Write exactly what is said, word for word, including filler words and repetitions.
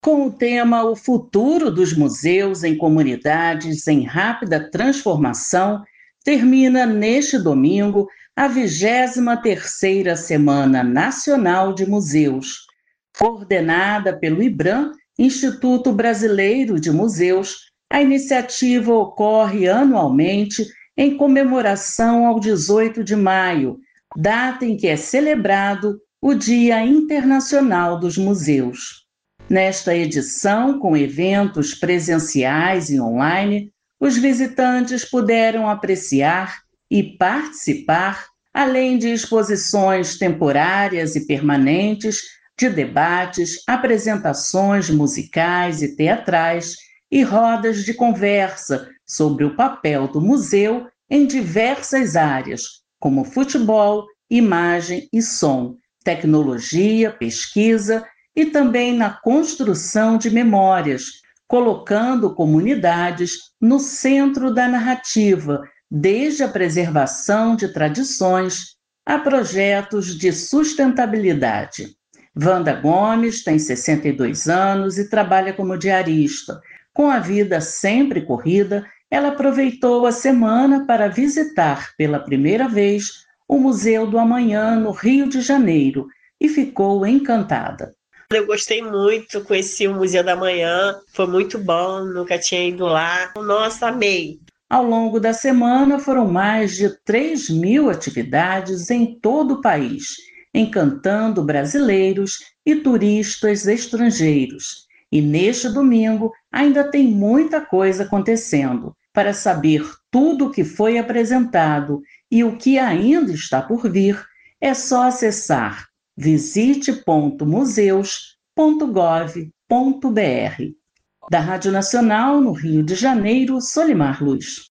Com o tema O Futuro dos Museus em Comunidades em Rápida Transformação, termina neste domingo a vigésima terceira Semana Nacional de Museus. Coordenada pelo IBRAM, Instituto Brasileiro de Museus, a iniciativa ocorre anualmente em comemoração ao dezoito de maio, data em que é celebrado o Dia Internacional dos Museus. Nesta edição, com eventos presenciais e online, os visitantes puderam apreciar e participar, além de exposições temporárias e permanentes, de debates, apresentações musicais e teatrais e rodas de conversa sobre o papel do museu em diversas áreas, como futebol, imagem e som, tecnologia, pesquisa e também na construção de memórias, colocando comunidades no centro da narrativa, desde a preservação de tradições a projetos de sustentabilidade. Wanda Gomes tem sessenta e dois anos e trabalha como diarista. Com a vida sempre corrida, ela aproveitou a semana para visitar pela primeira vez o Museu do Amanhã, no Rio de Janeiro, e ficou encantada. Eu gostei muito, conheci o Museu da Manhã, foi muito bom, nunca tinha ido lá. Nossa, amei! Ao longo da semana foram mais de três mil atividades em todo o país, encantando brasileiros e turistas estrangeiros. E neste domingo ainda tem muita coisa acontecendo. Para saber tudo o que foi apresentado e o que ainda está por vir, é só acessar visite ponto museus ponto gov ponto br. Da Rádio Nacional, no Rio de Janeiro, Solimar Luz.